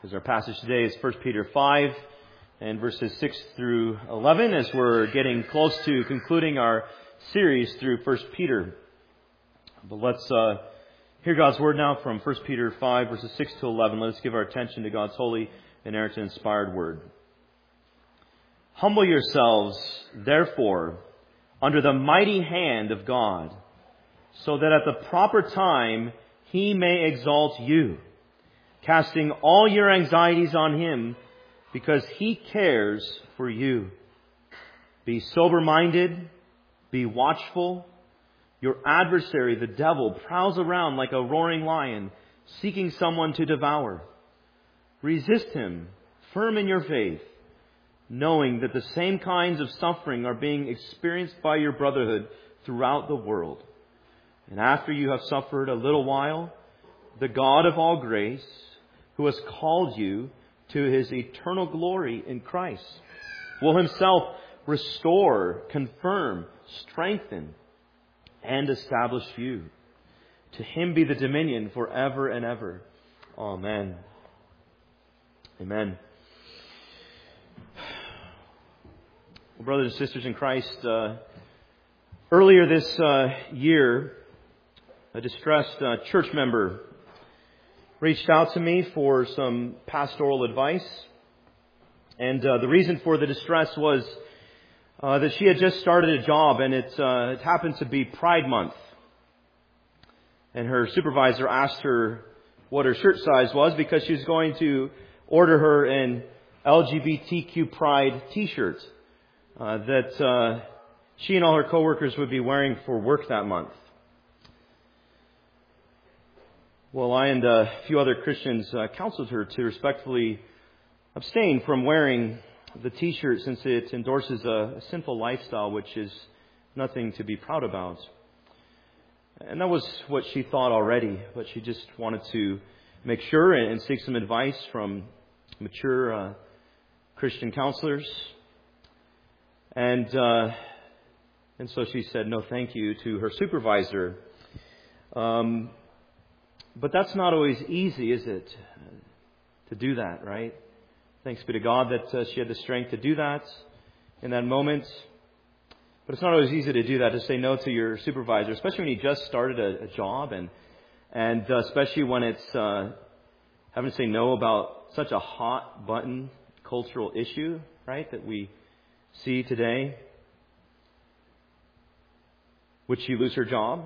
As our passage today is 1 Peter 5 and verses 6 through 11 as we're getting close to concluding our series through 1 Peter. But let's hear God's word now from 1 Peter 5 verses 6 to 11. Let us give our attention to God's holy, inerrant, and inspired word. Humble yourselves, therefore, under the mighty hand of God, so that at the proper time He may exalt you, casting all your anxieties on Him, because He cares for you. Be sober-minded, be watchful. Your adversary, the devil, prowls around like a roaring lion, seeking someone to devour. Resist him, firm in your faith, knowing that the same kinds of suffering are being experienced by your brotherhood throughout the world. And after you have suffered a little while, the God of all grace, who has called you to His eternal glory in Christ, will Himself restore, confirm, strengthen, and establish you. To Him be the dominion forever and ever. Amen. Amen. Well, brothers and sisters in Christ, earlier this year, a distressed church member reached out to me for some pastoral advice. And the reason for the distress was that she had just started a job, and it happened to be Pride Month. And her supervisor asked her what her shirt size was because she was going to order her an LGBTQ Pride t-shirt that she and all her coworkers would be wearing for work that month. Well, I and a few other Christians counseled her to respectfully abstain from wearing the t-shirt since it endorses a sinful lifestyle, which is nothing to be proud about. And that was what she thought already, but she just wanted to make sure and seek some advice from mature Christian counselors. And so she said no thank you to her supervisor. But that's not always easy, is it? To do that, right? Thanks be to God that she had the strength to do that in that moment. But it's not always easy to do that, to say no to your supervisor, especially when you just started a job and especially when it's having to say no about such a hot button cultural issue, right, that we see today. Would she lose her job?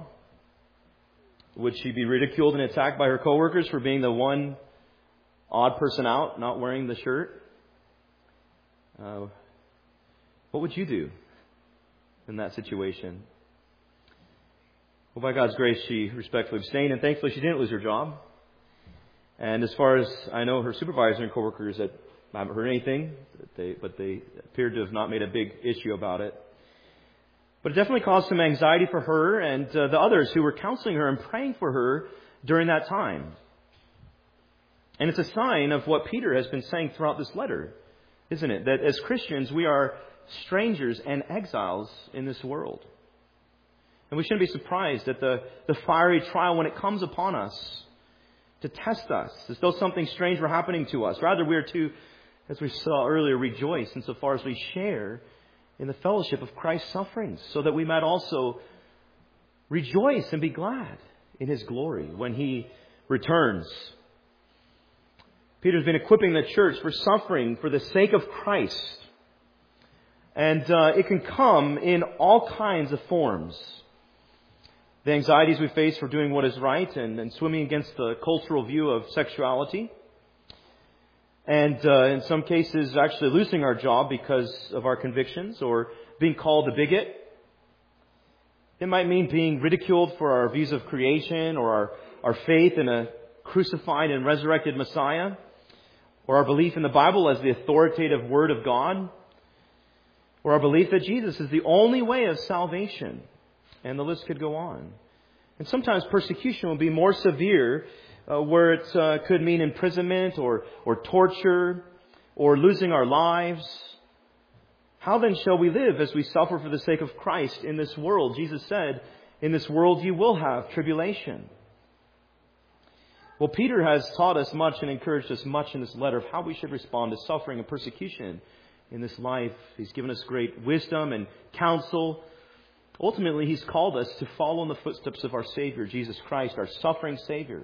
Would she be ridiculed and attacked by her coworkers for being the one odd person out, not wearing the shirt? What would you do in that situation? Well, by God's grace, she respectfully abstained, and thankfully she didn't lose her job. And as far as I know, her supervisor and coworkers haven't heard anything, but they appeared to have not made a big issue about it. But it definitely caused some anxiety for her and the others who were counseling her and praying for her during that time. And it's a sign of what Peter has been saying throughout this letter, isn't it? That as Christians, we are strangers and exiles in this world. And we shouldn't be surprised at the fiery trial when it comes upon us to test us, as though something strange were happening to us. Rather, we are to, as we saw earlier, rejoice insofar as we share in the fellowship of Christ's sufferings, so that we might also rejoice and be glad in His glory when He returns. Peter's been equipping the church for suffering for the sake of Christ. And it can come in all kinds of forms. The anxieties we face for doing what is right and swimming against the cultural view of sexuality. And in some cases, actually losing our job because of our convictions or being called a bigot. It might mean being ridiculed for our views of creation or our faith in a crucified and resurrected Messiah, or our belief in the Bible as the authoritative Word of God, or our belief that Jesus is the only way of salvation. And the list could go on. And sometimes persecution will be more severe where it could mean imprisonment or torture or losing our lives. How then shall we live as we suffer for the sake of Christ in this world? Jesus said, in this world you will have tribulation. Well, Peter has taught us much and encouraged us much in this letter of how we should respond to suffering and persecution in this life. He's given us great wisdom and counsel. Ultimately, He's called us to follow in the footsteps of our Savior, Jesus Christ, our suffering Savior.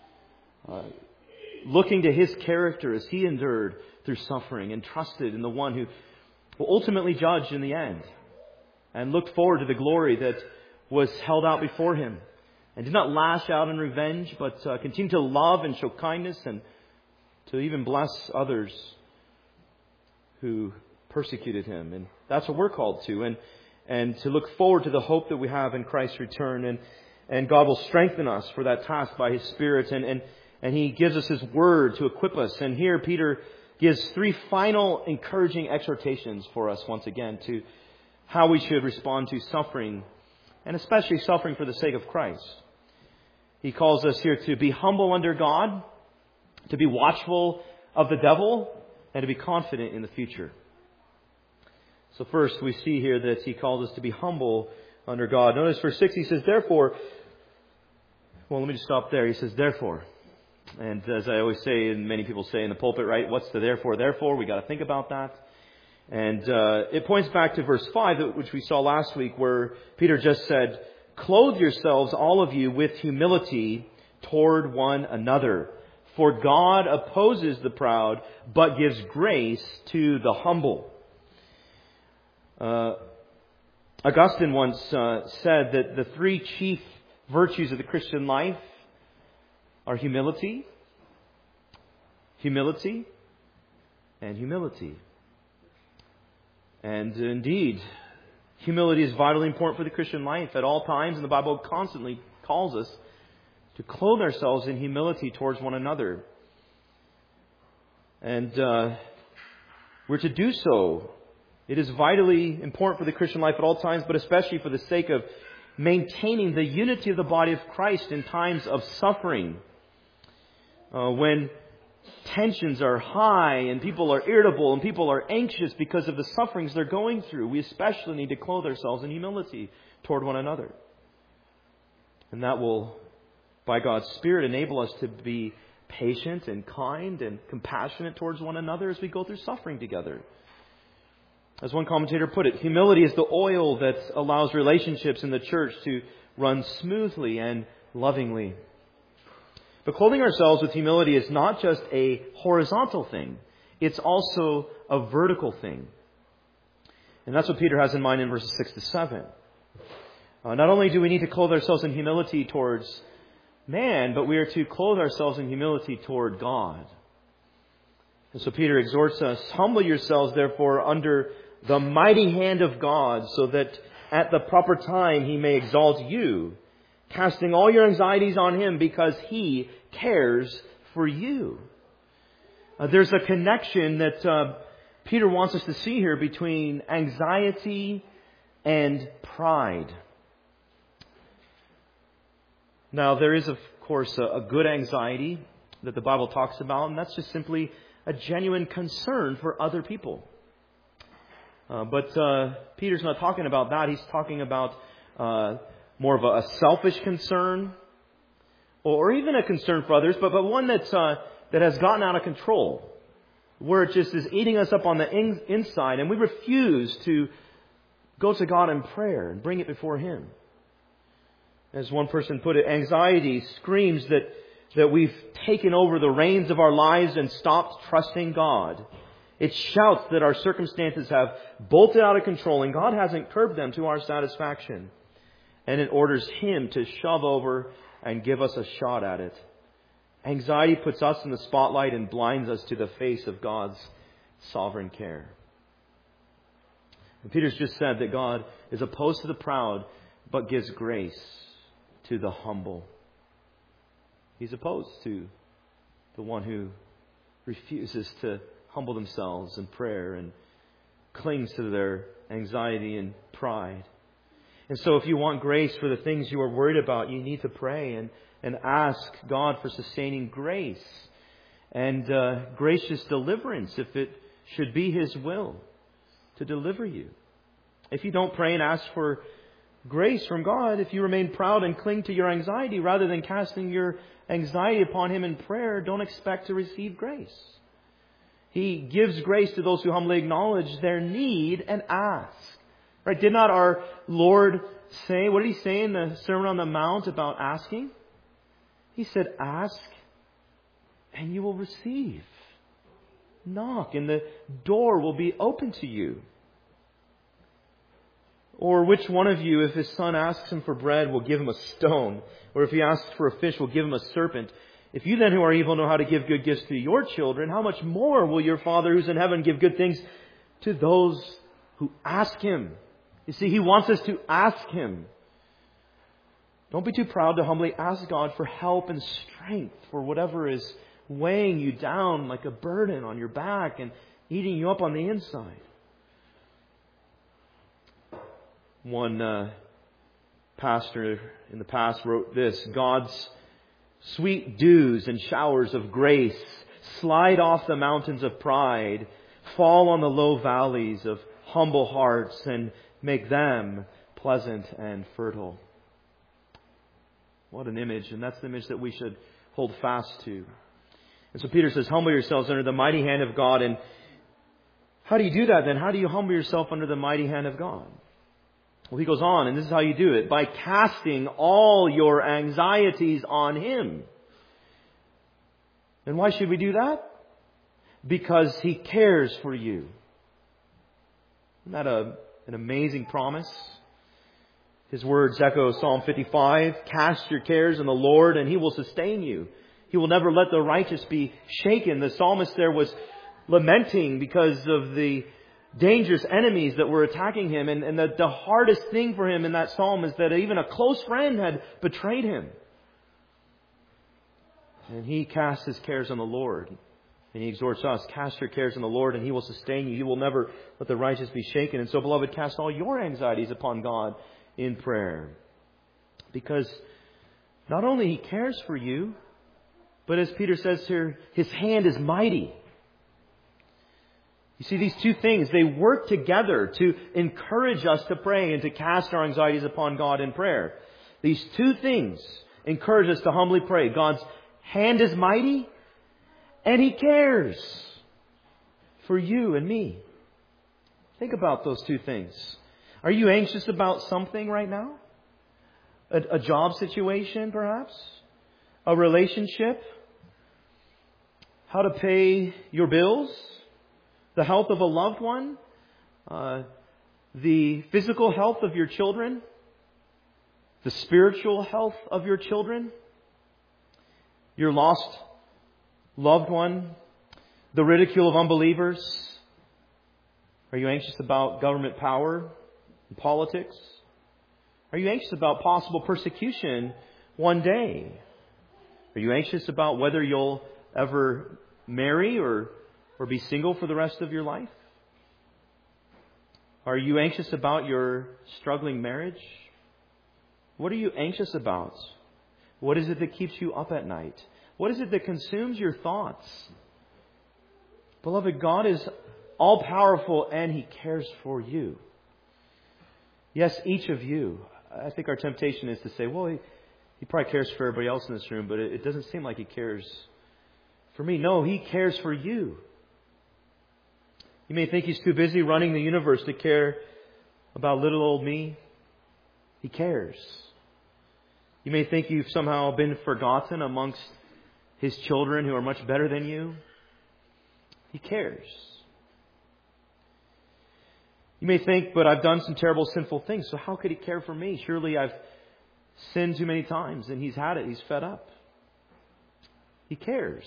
Looking to His character as He endured through suffering and trusted in the one who will ultimately judge in the end, and looked forward to the glory that was held out before Him, and did not lash out in revenge, but continued to love and show kindness and to even bless others who persecuted Him. And that's what we're called to, and to look forward to the hope that we have in Christ's return. And God will strengthen us for that task by His Spirit, and He gives us His Word to equip us. And here Peter gives 3 final encouraging exhortations for us once again to how we should respond to suffering, and especially suffering for the sake of Christ. He calls us here to be humble under God, to be watchful of the devil, and to be confident in the future. So first we see here that He calls us to be humble under God. Notice verse 6, He says, therefore... Well, let me just stop there. He says, therefore. And as I always say, and many people say in the pulpit, right, what's the therefore? Therefore, we got to think about that. And it points back to verse 5, which we saw last week, where Peter just said, clothe yourselves, all of you, with humility toward one another. For God opposes the proud, but gives grace to the humble. Augustine once said that the 3 chief virtues of the Christian life are humility, humility, and humility. And indeed, humility is vitally important for the Christian life at all times, and the Bible constantly calls us to clothe ourselves in humility towards one another. And we're to do so. It is vitally important for the Christian life at all times, but especially for the sake of maintaining the unity of the body of Christ in times of suffering. When tensions are high and people are irritable and people are anxious because of the sufferings they're going through, we especially need to clothe ourselves in humility toward one another. And that will, by God's Spirit, enable us to be patient and kind and compassionate towards one another as we go through suffering together. As one commentator put it, humility is the oil that allows relationships in the church to run smoothly and lovingly. But clothing ourselves with humility is not just a horizontal thing. It's also a vertical thing. And that's what Peter has in mind in verses 6 to 7. Not only do we need to clothe ourselves in humility towards man, but we are to clothe ourselves in humility toward God. And so Peter exhorts us, humble yourselves, therefore, under the mighty hand of God, so that at the proper time He may exalt you, casting all your anxieties on Him because He cares for you. There's a connection that Peter wants us to see here between anxiety and pride. Now, there is, of course, a good anxiety that the Bible talks about, and that's just simply a genuine concern for other people. But Peter's not talking about that. He's talking about more of a selfish concern, or even a concern for others, but one that has gotten out of control, where it just is eating us up on the inside, and we refuse to go to God in prayer and bring it before Him. As one person put it, anxiety screams that we've taken over the reins of our lives and stopped trusting God. It shouts that our circumstances have bolted out of control and God hasn't curbed them to our satisfaction. And it orders Him to shove over and give us a shot at it. Anxiety puts us in the spotlight and blinds us to the face of God's sovereign care. And Peter's just said that God is opposed to the proud, but gives grace to the humble. He's opposed to the one who refuses to humble themselves in prayer and clings to their anxiety and pride. And so if you want grace for the things you are worried about, you need to pray and ask God for sustaining grace and gracious deliverance if it should be His will to deliver you. If you don't pray and ask for grace from God if you remain proud and cling to your anxiety rather than casting your anxiety upon Him in prayer. Don't expect to receive grace. He gives grace to those who humbly acknowledge their need and ask. Right? Did not our Lord say, what did He say in the Sermon on the Mount about asking? He said, ask and you will receive. Knock and the door will be open to you. Or which one of you, if his son asks him for bread, will give him a stone? Or if he asks for a fish, will give him a serpent? If you then who are evil know how to give good gifts to your children, how much more will your Father who's in heaven give good things to those who ask Him? You see, He wants us to ask Him. Don't be too proud to humbly ask God for help and strength for whatever is weighing you down like a burden on your back and eating you up on the inside. One pastor in the past wrote this: God's sweet dews and showers of grace slide off the mountains of pride, fall on the low valleys of humble hearts, and make them pleasant and fertile. What an image, and that's the image that we should hold fast to. And so Peter says, humble yourselves under the mighty hand of God. And how do you do that then? How do you humble yourself under the mighty hand of God? Well, he goes on, and this is how you do it: by casting all your anxieties on Him. And why should we do that? Because He cares for you. Isn't that an amazing promise? His words echo Psalm 55. Cast your cares on the Lord and He will sustain you. He will never let the righteous be shaken. The psalmist there was lamenting because of the dangerous enemies that were attacking him. And the hardest thing for him in that psalm is that even a close friend had betrayed him. And he casts his cares on the Lord. And he exhorts us, cast your cares on the Lord and He will sustain you. He will never let the righteous be shaken. And so, beloved, cast all your anxieties upon God in prayer. Because not only He cares for you, but as Peter says here, His hand is mighty. You see, these two things, they work together to encourage us to pray and to cast our anxieties upon God in prayer. These two things encourage us to humbly pray. God's hand is mighty and He cares for you and me. Think about those two things. Are you anxious about something right now? A job situation, perhaps? A relationship? How to pay your bills? The health of a loved one? The physical health of your children? The spiritual health of your children? Your lost loved one? The ridicule of unbelievers? Are you anxious about government power and politics? Are you anxious about possible persecution one day? Are you anxious about whether you'll ever marry or be single for the rest of your life? Are you anxious about your struggling marriage? What are you anxious about? What is it that keeps you up at night? What is it that consumes your thoughts? Beloved, God is all-powerful and He cares for you. Yes, each of you. I think our temptation is to say, well, He probably cares for everybody else in this room, but it doesn't seem like He cares for me. No, He cares for you. You may think He's too busy running the universe to care about little old me. He cares. You may think you've somehow been forgotten amongst His children who are much better than you. He cares. You may think, but I've done some terrible sinful things, so how could He care for me? Surely I've sinned too many times and He's had it. He's fed up. He cares.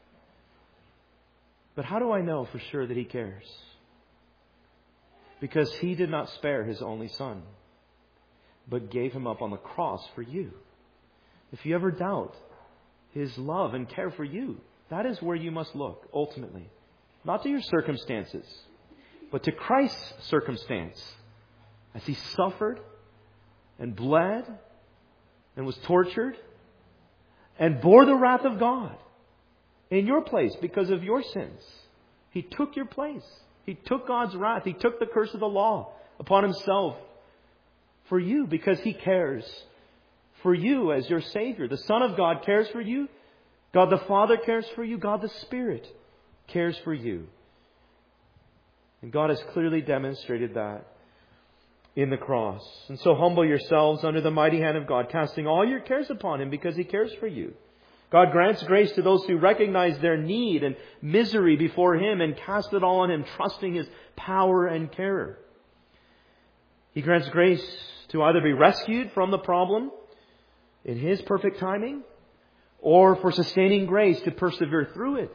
But how do I know for sure that He cares? Because He did not spare His only Son, but gave Him up on the cross for you. If you ever doubt His love and care for you, that is where you must look, ultimately. Not to your circumstances, but to Christ's circumstance. As He suffered and bled and was tortured and bore the wrath of God in your place because of your sins. He took your place. He took God's wrath. He took the curse of the law upon Himself for you because He cares for you as your Savior. The Son of God cares for you. God the Father cares for you. God the Spirit cares for you. And God has clearly demonstrated that in the cross. And so humble yourselves under the mighty hand of God, casting all your cares upon Him because He cares for you. God grants grace to those who recognize their need and misery before Him and cast it all on Him, trusting His power and care. He grants grace to either be rescued from the problem in His perfect timing, or for sustaining grace to persevere through it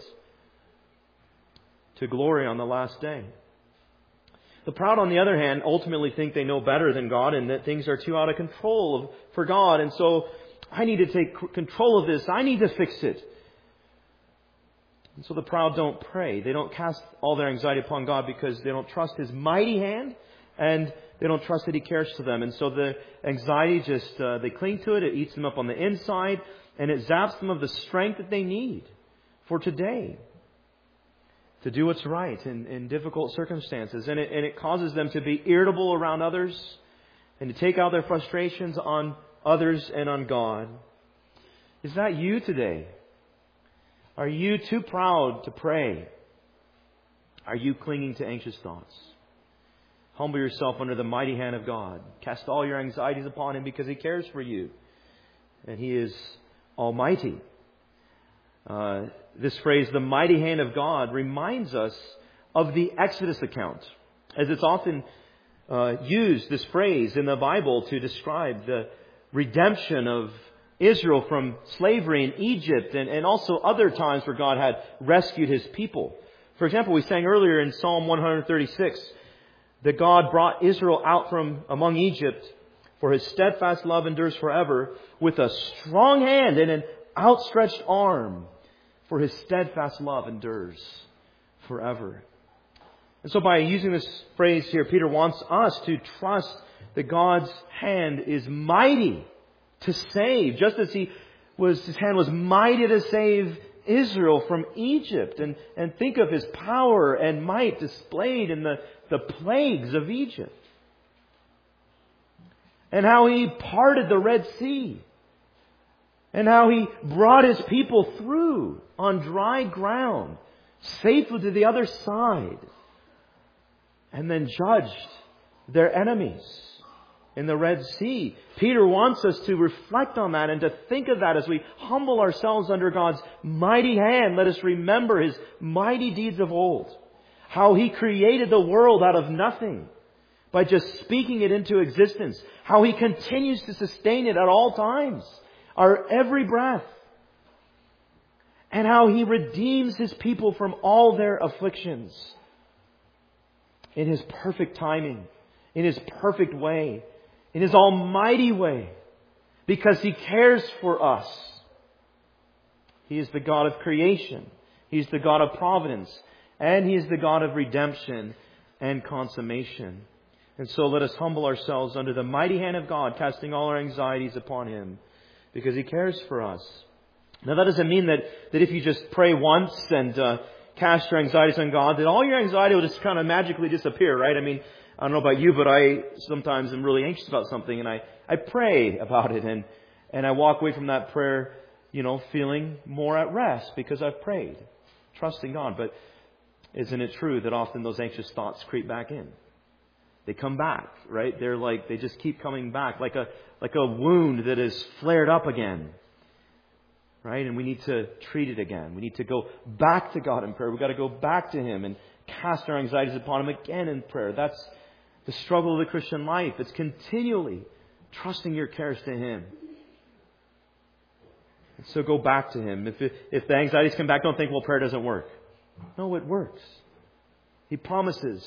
to glory on the last day. The proud, on the other hand, ultimately think they know better than God and that things are too out of control for God. And so, I need to take control of this. I need to fix it. And so the proud don't pray. They don't cast all their anxiety upon God because they don't trust His mighty hand and they don't trust that He cares for them. And so the anxiety just, they cling to it. It eats them up on the inside and it zaps them of the strength that they need for today to do what's right in difficult circumstances. And it causes them to be irritable around others and to take out their frustrations on others and on God. Is that you today? Are you too proud to pray? Are you clinging to anxious thoughts? Humble yourself under the mighty hand of God. Cast all your anxieties upon Him because He cares for you. And He is almighty. This phrase, the mighty hand of God, reminds us of the Exodus account. As it's often used, this phrase in the Bible, to describe the redemption of Israel from slavery in Egypt and also other times where God had rescued His people. For example, we sang earlier in Psalm 136 that God brought Israel out from among Egypt, for His steadfast love endures forever, with a strong hand and an outstretched arm, for His steadfast love endures forever. And so by using this phrase here, Peter wants us to trust that God's hand is mighty to save, just as His hand was mighty to save Israel from Egypt. And think of His power and might displayed in the plagues of Egypt. And how He parted the Red Sea. And how He brought His people through on dry ground, safely to the other side. And then judged their enemies in the Red Sea. Peter wants us to reflect on that and to think of that as we humble ourselves under God's mighty hand. Let us remember His mighty deeds of old. How He created the world out of nothing by just speaking it into existence. How He continues to sustain it at all times, our every breath. And how He redeems His people from all their afflictions in His perfect timing, in His perfect way, in His almighty way, because He cares for us. He is the God of creation. He's the God of providence. And He is the God of redemption and consummation. And so let us humble ourselves under the mighty hand of God, casting all our anxieties upon Him, because He cares for us. Now that doesn't mean that if you just pray once and cast your anxieties on God, that all your anxiety will just kind of magically disappear, right? I mean, I don't know about you, but I sometimes am really anxious about something and I pray about it and I walk away from that prayer, feeling more at rest because I've prayed, trusting God. But isn't it true that often those anxious thoughts creep back in? They come back, right? They just keep coming back like a wound that is flared up again. Right? And we need to treat it again. We need to go back to God in prayer. We've got to go back to Him and cast our anxieties upon Him again in prayer. That's the struggle of the Christian life. It's continually trusting your cares to Him. And so go back to Him. If the anxieties come back, don't think, well, prayer doesn't work. No, it works. He promises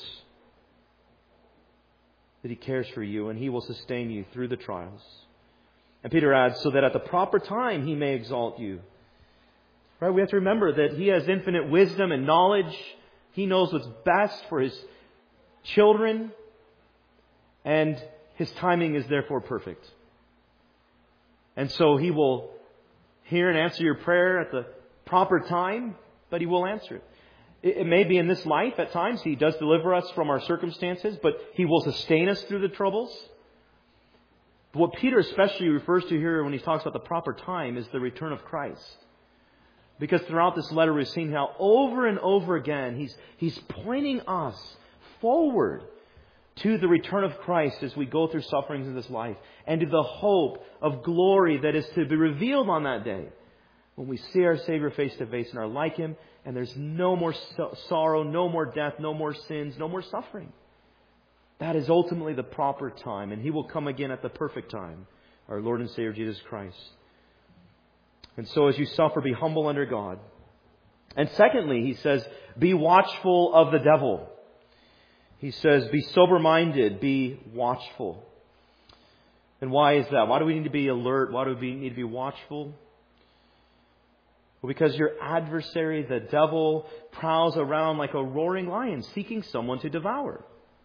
that He cares for you and He will sustain you through the trials. And Peter adds, so that at the proper time He may exalt you. Right? We have to remember that He has infinite wisdom and knowledge. He knows what's best for His children. And His timing is therefore perfect. And so He will hear and answer your prayer at the proper time, but He will answer it. It may be in this life at times. He does deliver us from our circumstances, but He will sustain us through the troubles. But what Peter especially refers to here when he talks about the proper time is the return of Christ. Because throughout this letter we've seen how over and over again he's pointing us forward to the return of Christ as we go through sufferings in this life, and to the hope of glory that is to be revealed on that day when we see our Savior face to face and are like Him, and there's no more sorrow, no more death, no more sins, no more suffering. That is ultimately the proper time, and He will come again at the perfect time, our Lord and Savior Jesus Christ. And so as you suffer, be humble under God. And secondly, he says, be watchful of the devil. He says, be sober-minded, be watchful. And why is that? Why do we need to be alert? Why do we need to be watchful? Well, because your adversary, the devil, prowls around like a roaring lion, seeking someone to devour.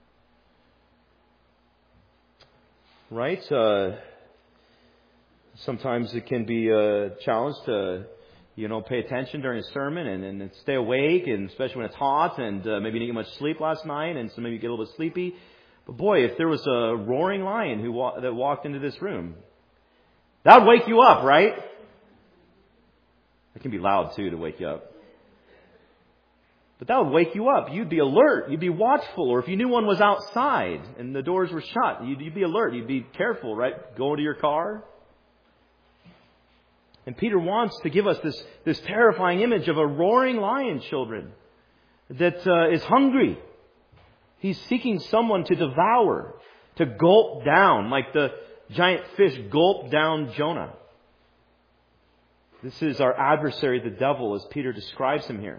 Right? Sometimes it can be a challenge to, pay attention during a sermon and stay awake, and especially when it's hot, and maybe you didn't get much sleep last night, and so maybe you get a little bit sleepy. But boy, if there was a roaring lion that walked into this room, that would wake you up, right? It can be loud too to wake you up. But that would wake you up. You'd be alert. You'd be watchful. Or if you knew one was outside and the doors were shut, you'd be alert. You'd be careful, right? Go into your car. And Peter wants to give us this terrifying image of a roaring lion, children, that is hungry. He's seeking someone to devour, to gulp down, like the giant fish gulped down Jonah. This is our adversary, the devil, as Peter describes him here.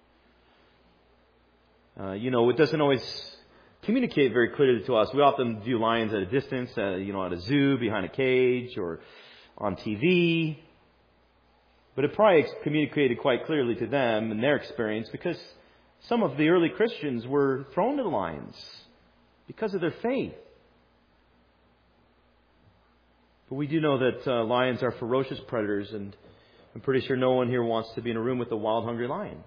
It doesn't always communicate very clearly to us. We often view lions at a distance, at a zoo, behind a cage, or on TV. But it probably communicated quite clearly to them in their experience, because some of the early Christians were thrown to the lions because of their faith. But we do know that lions are ferocious predators, and I'm pretty sure no one here wants to be in a room with a wild, hungry lion.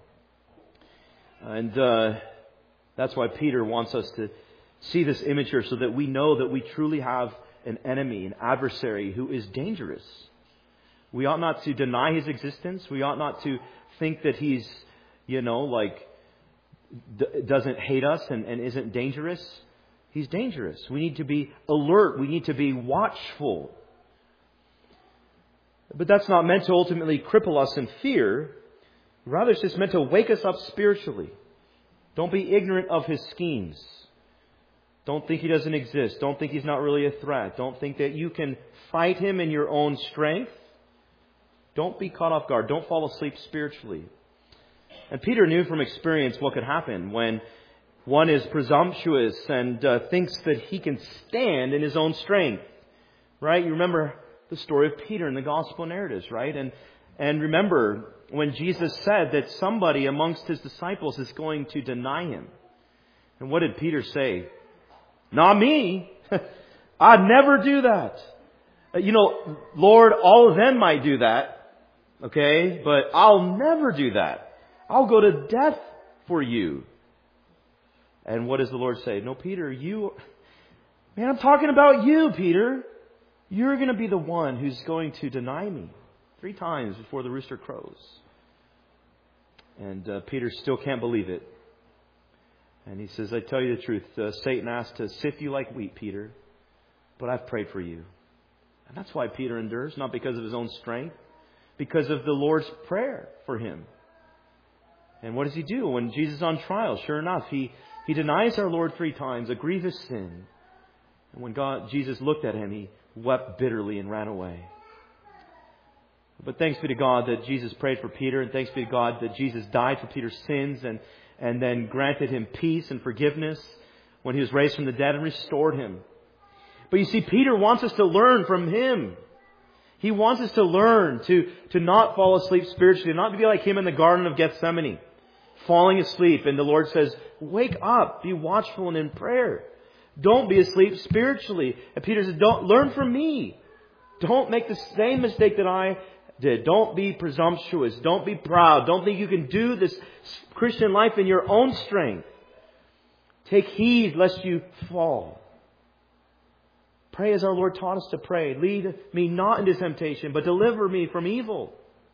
And that's why Peter wants us to see this image here, so that we know that we truly have an enemy, an adversary who is dangerous. We ought not to deny his existence. We ought not to think that he's, doesn't hate us and isn't dangerous. He's dangerous. We need to be alert. We need to be watchful. But that's not meant to ultimately cripple us in fear. Rather, it's just meant to wake us up spiritually. Don't be ignorant of his schemes. Don't think he doesn't exist. Don't think he's not really a threat. Don't think that you can fight him in your own strength. Don't be caught off guard. Don't fall asleep spiritually. And Peter knew from experience what could happen when one is presumptuous and thinks that he can stand in his own strength. Right? You remember the story of Peter in the gospel narratives, right? And remember when Jesus said that somebody amongst his disciples is going to deny him. And what did Peter say? Not me. I'd never do that. Lord, all of them might do that. Okay? But I'll never do that. I'll go to death for you. And what does the Lord say? No, Peter, I'm talking about you, Peter. You're going to be the one who's going to deny me 3 times before the rooster crows. And Peter still can't believe it. And he says, I tell you the truth, Satan asked to sift you like wheat, Peter, but I've prayed for you. And that's why Peter endures, not because of his own strength, because of the Lord's prayer for him. And what does he do when Jesus is on trial? Sure enough, he denies our Lord 3 times, a grievous sin. And when Jesus looked at him, he wept bitterly and ran away. But thanks be to God that Jesus prayed for Peter, and thanks be to God that Jesus died for Peter's sins and then granted him peace and forgiveness when he was raised from the dead and restored him. But you see, Peter wants us to learn from him. He wants us to learn to not fall asleep spiritually, not to be like him in the Garden of Gethsemane, falling asleep. And the Lord says, wake up, be watchful and in prayer. Don't be asleep spiritually. And Peter says, don't learn from me. Don't make the same mistake that I did. Don't be presumptuous. Don't be proud. Don't think you can do this Christian life in your own strength. Take heed lest you fall. Pray as our Lord taught us to pray. Lead me not into temptation, but deliver me from evil.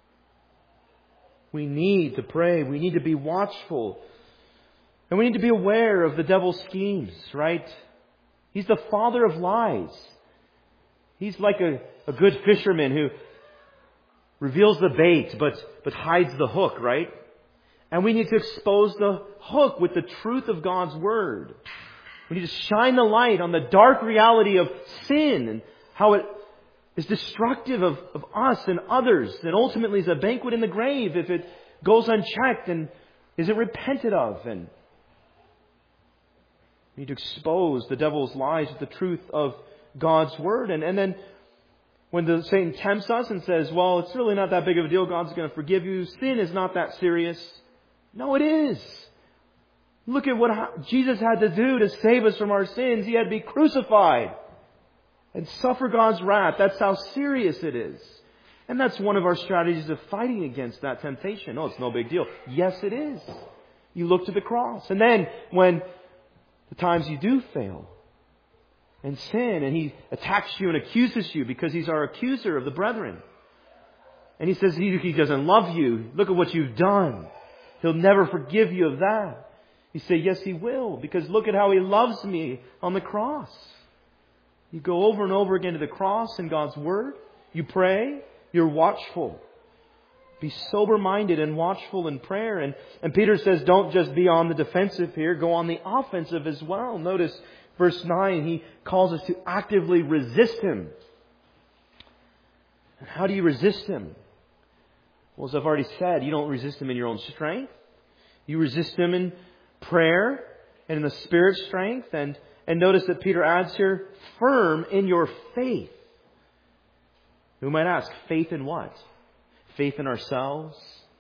We need to pray. We need to be watchful. And we need to be aware of the devil's schemes, right? He's the father of lies. He's like a good fisherman who reveals the bait but hides the hook, right? And we need to expose the hook with the truth of God's Word. We need to shine the light on the dark reality of sin and how it is destructive of us and others, and ultimately is a banquet in the grave if it goes unchecked and isn't repented of. And we need to expose the devil's lies with the truth of God's Word. And then when Satan tempts us and says, well, it's really not that big of a deal, God's going to forgive you, sin is not that serious. No, it is. Look at what Jesus had to do to save us from our sins. He had to be crucified and suffer God's wrath. That's how serious it is. And that's one of our strategies of fighting against that temptation. Oh, it's no big deal. Yes, it is. You look to the cross. And then when the times you do fail and sin, and he attacks you and accuses you because he's our accuser of the brethren. And he says he doesn't love you. Look at what you've done. He'll never forgive you of that. You say, yes, He will, because look at how He loves me on the cross. You go over and over again to the cross and God's Word. You pray. You're watchful. Be sober-minded and watchful in prayer. And Peter says, don't just be on the defensive here. Go on the offensive as well. Notice verse 9. He calls us to actively resist him. And how do you resist him? Well, as I've already said, you don't resist him in your own strength. You resist him in prayer and in the Spirit's strength. And notice that Peter adds here, firm in your faith. We might ask, faith in what? Faith in ourselves?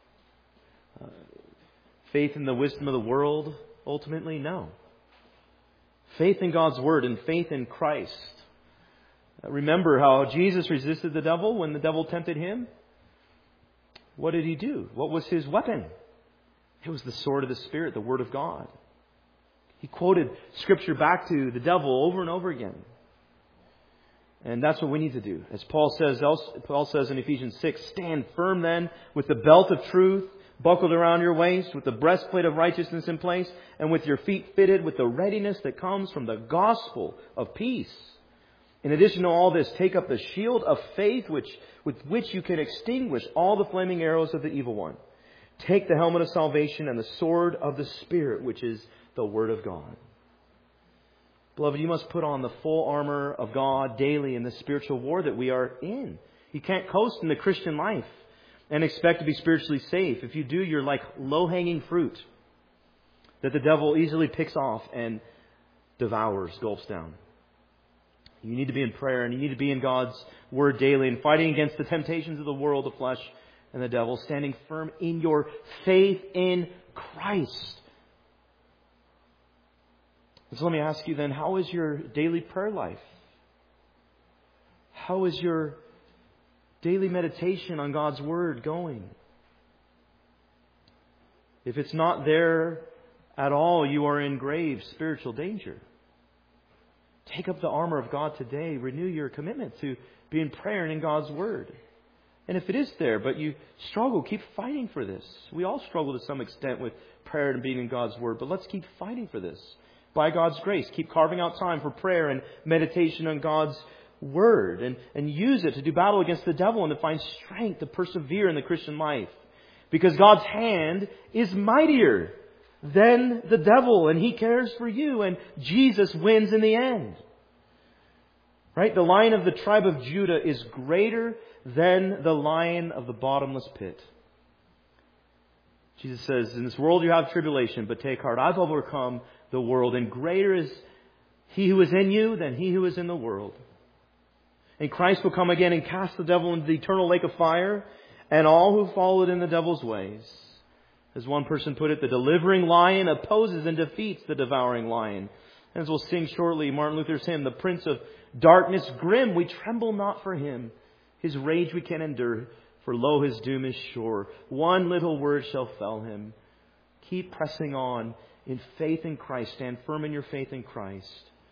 Faith in the wisdom of the world? Ultimately, no. Faith in God's Word and faith in Christ. Remember how Jesus resisted the devil when the devil tempted him? What did he do? What was his weapon? It was the sword of the Spirit, the Word of God. He quoted Scripture back to the devil over and over again. And that's what we need to do. As Paul says in Ephesians 6, stand firm then with the belt of truth buckled around your waist, with the breastplate of righteousness in place, and with your feet fitted with the readiness that comes from the gospel of peace. In addition to all this, take up the shield of faith with which you can extinguish all the flaming arrows of the evil one. Take the helmet of salvation and the sword of the Spirit, which is the Word of God. Beloved, you must put on the full armor of God daily in the spiritual war that we are in. You can't coast in the Christian life and expect to be spiritually safe. If you do, you're like low-hanging fruit that the devil easily picks off and devours, gulps down. You need to be in prayer and you need to be in God's Word daily and fighting against the temptations of the world, the flesh, and the devil, standing firm in your faith in Christ. So let me ask you then, how is your daily prayer life? How is your daily meditation on God's Word going? If it's not there at all, you are in grave spiritual danger. Take up the armor of God today. Renew your commitment to be in prayer and in God's Word. And if it is there, but you struggle, keep fighting for this. We all struggle to some extent with prayer and being in God's Word, but let's keep fighting for this. By God's grace, keep carving out time for prayer and meditation on God's Word and use it to do battle against the devil and to find strength to persevere in the Christian life. Because God's hand is mightier than the devil and He cares for you and Jesus wins in the end. Right? The Lion of the tribe of Judah is greater than the lion of the bottomless pit. Jesus says, in this world you have tribulation, but take heart, I've overcome the world, and greater is He who is in you than he who is in the world. And Christ will come again and cast the devil into the eternal lake of fire, and all who followed in the devil's ways. As one person put it, the delivering lion opposes and defeats the devouring lion. And as we'll sing shortly, Martin Luther's hymn, the Prince of Darkness grim, we tremble not for Him. His rage we can endure, for lo, His doom is sure. One little word shall fell Him. Keep pressing on in faith in Christ. Stand firm in your faith in Christ.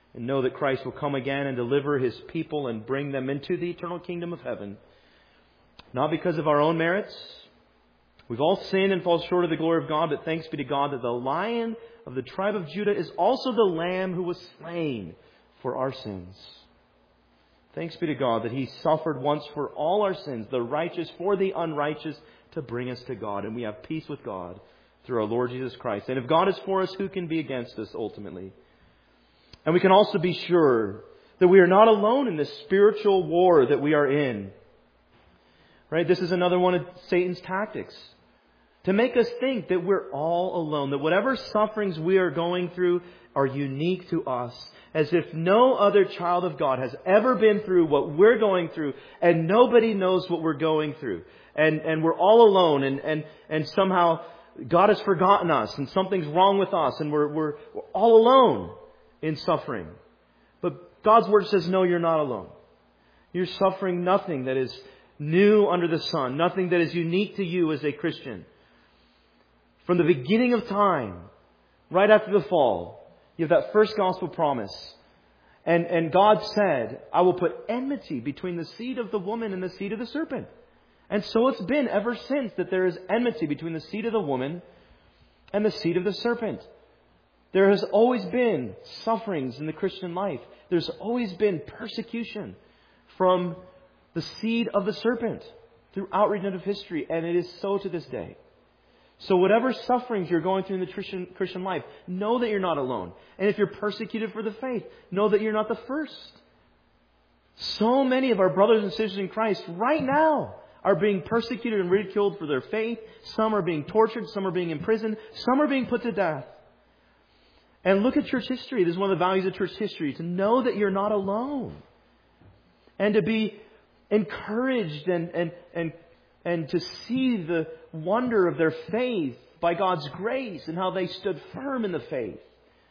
and know that Christ will come again and deliver His people and bring them into the eternal kingdom of heaven. Not because of our own merits. We've all sinned and fall short of the glory of God, but thanks be to God that the Lion of the tribe of Judah is also the Lamb who was slain for our sins. Thanks be to God that He suffered once for all our sins, the righteous for the unrighteous, to bring us to God. And we have peace with God through our Lord Jesus Christ. And if God is for us, who can be against us ultimately? And we can also be sure that we are not alone in this spiritual war that we are in. Right? This is another one of Satan's tactics. To make us think that we're all alone. That whatever sufferings we are going through are unique to us. As if no other child of God has ever been through what we're going through. And nobody knows what we're going through. And we're all alone. And somehow God has forgotten us. And something's wrong with us. And we're all alone in suffering. But God's Word says, no, you're not alone. You're suffering nothing that is new under the sun. Nothing that is unique to you as a Christian. From the beginning of time, right after the fall, you have that first gospel promise. And God said, I will put enmity between the seed of the woman and the seed of the serpent. And so it's been ever since that there is enmity between the seed of the woman and the seed of the serpent. There has always been sufferings in the Christian life. There's always been persecution from the seed of the serpent throughout redemptive history. And it is so to this day. So whatever sufferings you're going through in the Christian life, know that you're not alone. And if you're persecuted for the faith, know that you're not the first. So many of our brothers and sisters in Christ right now are being persecuted and ridiculed for their faith. Some are being tortured. Some are being imprisoned. Some are being put to death. And look at church history. This is one of the values of church history. To know that you're not alone. And to be encouraged and to see the wonder of their faith by God's grace and how they stood firm in the faith.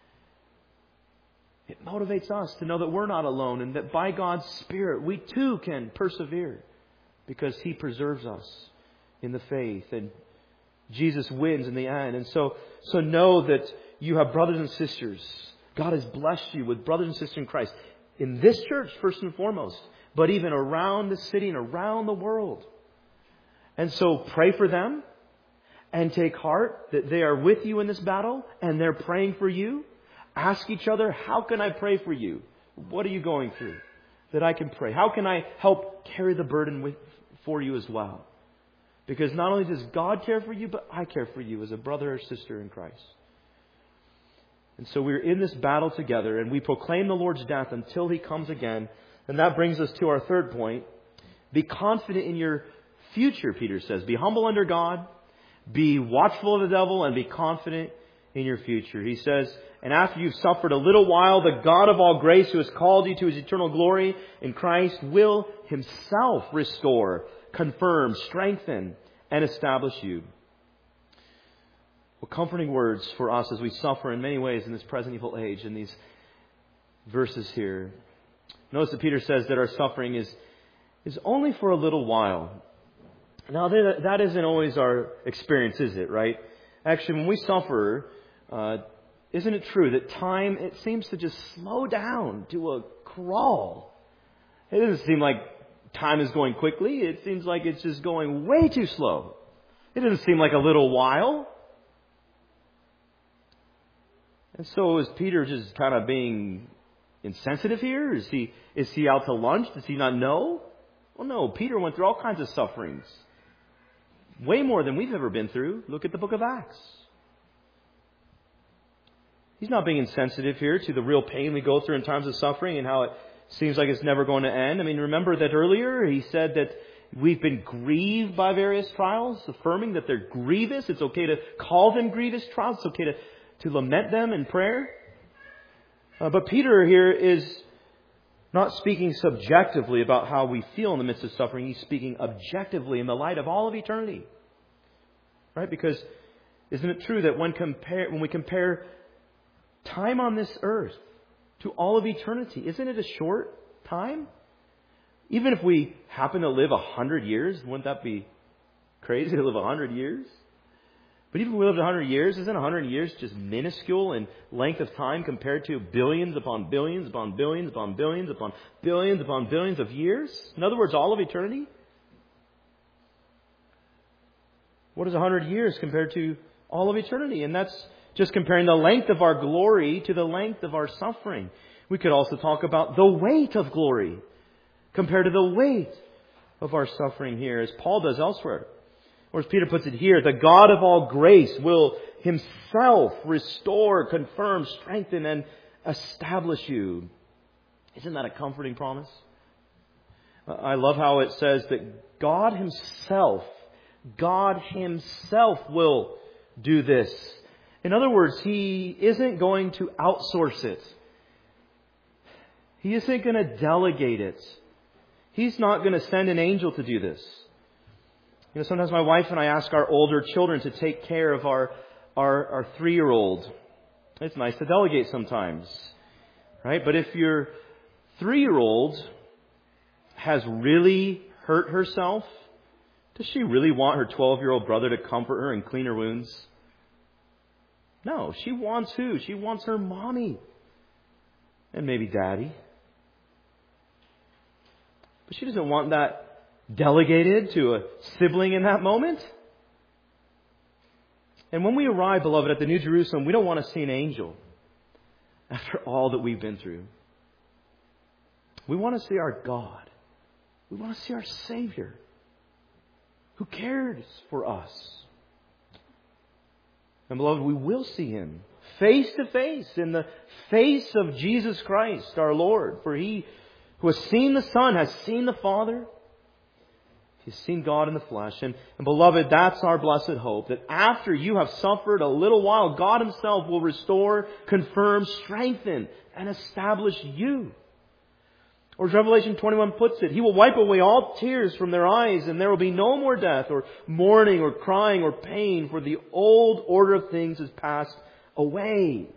It motivates us to know that we're not alone and that by God's Spirit we too can persevere because He preserves us in the faith and Jesus wins in the end. And so know that you have brothers and sisters. God has blessed you with brothers and sisters in Christ in this church first and foremost, but even around the city and around the world. And so pray for them and take heart that they are with you in this battle and they're praying for you. Ask each other, how can I pray for you? What are you going through that I can pray? How can I help carry the burden for you as well? Because not only does God care for you, but I care for you as a brother or sister in Christ. And so we're in this battle together and we proclaim the Lord's death until He comes again. And that brings us to our third point. Be confident in your future, Peter says. Be humble under God. Be watchful of the devil and be confident in your future. He says, and after you've suffered a little while, the God of all grace who has called you to His eternal glory in Christ will Himself restore, confirm, strengthen, and establish you. Well, comforting words for us as we suffer in many ways in this present evil age in these verses here. Notice that Peter says that our suffering is only for a little while. Now, that isn't always our experience, is it, right? Actually, when we suffer, isn't it true that time, it seems to just slow down to a crawl? It doesn't seem like time is going quickly. It seems like it's just going way too slow. It doesn't seem like a little while. And so is Peter just kind of being insensitive here? Is he out to lunch? Does he not know? Well, no. Peter went through all kinds of sufferings. Way more than we've ever been through. Look at the book of Acts. He's not being insensitive here to the real pain we go through in times of suffering and how it seems like it's never going to end. I mean, remember that earlier he said that we've been grieved by various trials, affirming that they're grievous. It's okay to call them grievous trials. It's okay to lament them in prayer. But Peter here is not speaking subjectively about how we feel in the midst of suffering. He's speaking objectively in the light of all of eternity. Right? Because isn't it true that when we compare time on this earth to all of eternity, isn't it a short time? Even if we happen to live 100 years, wouldn't that be crazy to live 100 years? But even if we lived 100 years, isn't 100 years just minuscule in length of time compared to billions upon billions upon billions upon billions upon billions upon billions of years? In other words, all of eternity? What is 100 years compared to all of eternity? And that's just comparing the length of our glory to the length of our suffering. We could also talk about the weight of glory compared to the weight of our suffering here, as Paul does elsewhere. Or as Peter puts it here, the God of all grace will Himself restore, confirm, strengthen, and establish you. Isn't that a comforting promise? I love how it says that God Himself will do this. In other words, He isn't going to outsource it. He isn't going to delegate it. He's not going to send an angel to do this. You know, sometimes my wife and I ask our older children to take care of our 3-year-old. It's nice to delegate sometimes, right? But if your 3-year-old has really hurt herself, does she really want her 12-year-old brother to comfort her and clean her wounds? No, she wants who? She wants her mommy and maybe daddy. But she doesn't want that delegated to a sibling in that moment. And when we arrive, beloved, at the New Jerusalem, we don't want to see an angel after all that we've been through. We want to see our God. We want to see our Savior who cares for us. And beloved, we will see Him face to face, in the face of Jesus Christ, our Lord. For He who has seen the Son has seen the Father. He's seen God in the flesh. And beloved, that's our blessed hope, that after you have suffered a little while, God Himself will restore, confirm, strengthen, and establish you. Or as Revelation 21 puts it, He will wipe away all tears from their eyes, and there will be no more death, or mourning, or crying, or pain, for the old order of things has passed away.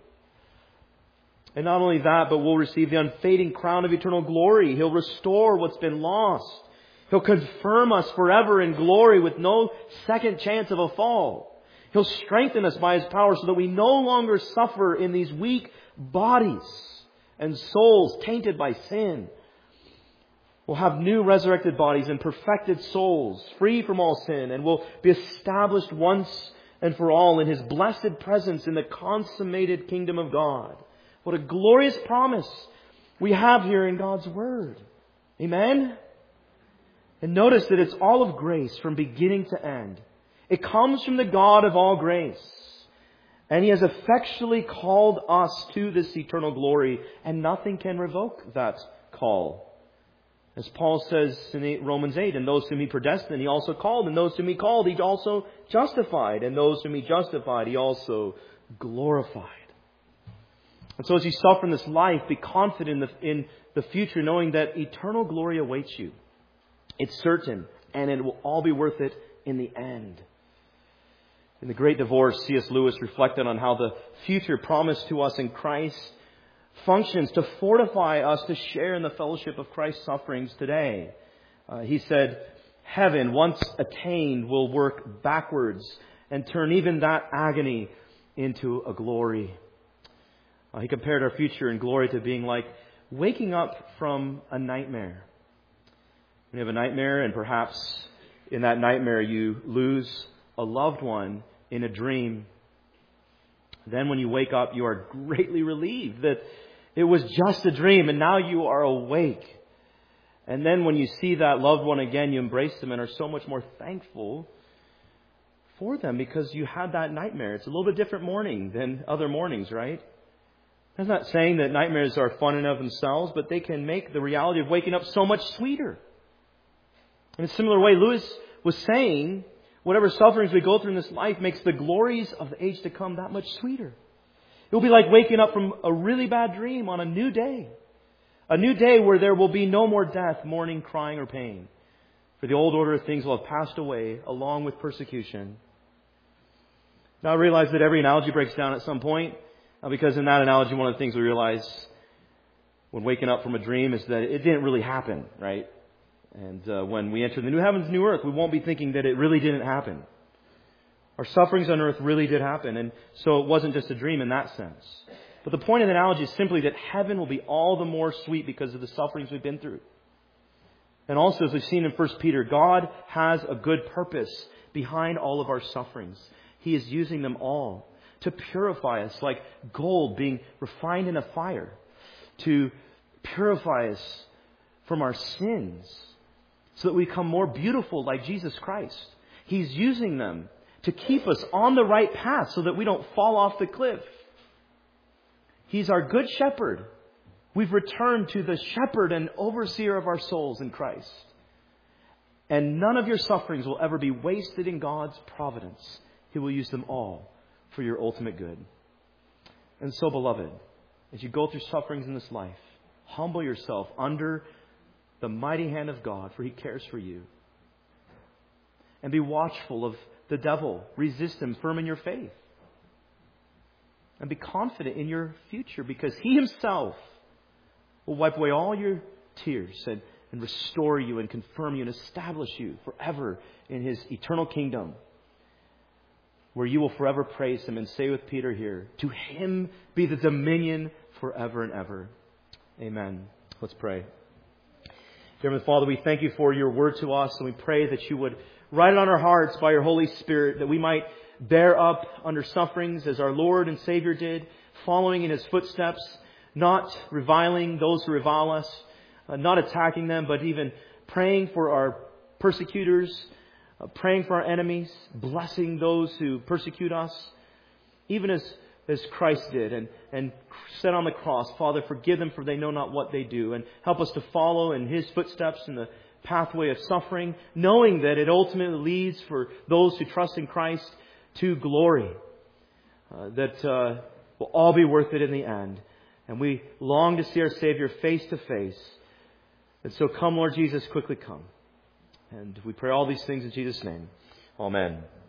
And not only that, but we'll receive the unfading crown of eternal glory. He'll restore what's been lost. He'll confirm us forever in glory with no second chance of a fall. He'll strengthen us by His power so that we no longer suffer in these weak bodies and souls tainted by sin. We'll have new resurrected bodies and perfected souls, free from all sin, and will be established once and for all in His blessed presence in the consummated kingdom of God. What a glorious promise we have here in God's Word. Amen? And notice that it's all of grace from beginning to end. It comes from the God of all grace. And He has effectually called us to this eternal glory, and nothing can revoke that call. As Paul says in Romans 8, and those whom He predestined, He also called, and those whom He called, He also justified, and those whom He justified, He also glorified. And so as you suffer in this life, be confident in the future, knowing that eternal glory awaits you. It's certain, and it will all be worth it in the end. In The Great Divorce, C.S. Lewis reflected on how the future promised to us in Christ functions to fortify us to share in the fellowship of Christ's sufferings today. He said, heaven, once attained, will work backwards and turn even that agony into a glory. He compared our future in glory to being like waking up from a nightmare. When you have a nightmare, and perhaps in that nightmare you lose a loved one in a dream. Then when you wake up, you are greatly relieved that it was just a dream and now you are awake. And then when you see that loved one again, you embrace them and are so much more thankful for them because you had that nightmare. It's a little bit different morning than other mornings, right? I'm not saying that nightmares are fun in of themselves, but they can make the reality of waking up so much sweeter. In a similar way, Lewis was saying, whatever sufferings we go through in this life makes the glories of the age to come that much sweeter. It will be like waking up from a really bad dream on a new day. A new day where there will be no more death, mourning, crying, or pain. For the old order of things will have passed away along with persecution. Now I realize that every analogy breaks down at some point. Because in that analogy, one of the things we realize when waking up from a dream is that it didn't really happen, right? And when we enter the new heavens, new earth, we won't be thinking that it really didn't happen. Our sufferings on earth really did happen, and so it wasn't just a dream in that sense. But the point of the analogy is simply that heaven will be all the more sweet because of the sufferings we've been through. And also, as we've seen in 1 Peter, God has a good purpose behind all of our sufferings. He is using them all to purify us like gold being refined in a fire, to purify us from our sins so that we become more beautiful like Jesus Christ. He's using them to keep us on the right path so that we don't fall off the cliff. He's our good shepherd. We've returned to the shepherd and overseer of our souls in Christ. And none of your sufferings will ever be wasted in God's providence. He will use them all for your ultimate good. And so, beloved, as you go through sufferings in this life, humble yourself under the mighty hand of God, for He cares for you. And be watchful of the devil. Resist him, firm in your faith. And be confident in your future, because He Himself will wipe away all your tears and restore you and confirm you and establish you forever in His eternal kingdom, where you will forever praise Him and say with Peter here, to Him be the dominion forever and ever. Amen. Let's pray. Dear Heavenly Father, we thank You for Your word to us, and we pray that You would write it on our hearts by Your Holy Spirit, that we might bear up under sufferings as our Lord and Savior did, following in His footsteps, not reviling those who revile us, not attacking them, but even praying for our persecutors, praying for our enemies, blessing those who persecute us, even as Christ did and said on the cross, Father, forgive them, for they know not what they do. And help us to follow in His footsteps in the pathway of suffering, knowing that it ultimately leads for those who trust in Christ to glory, that will all be worth it in the end. And we long to see our Savior face to face. And so come, Lord Jesus, quickly come. And we pray all these things in Jesus' name. Amen.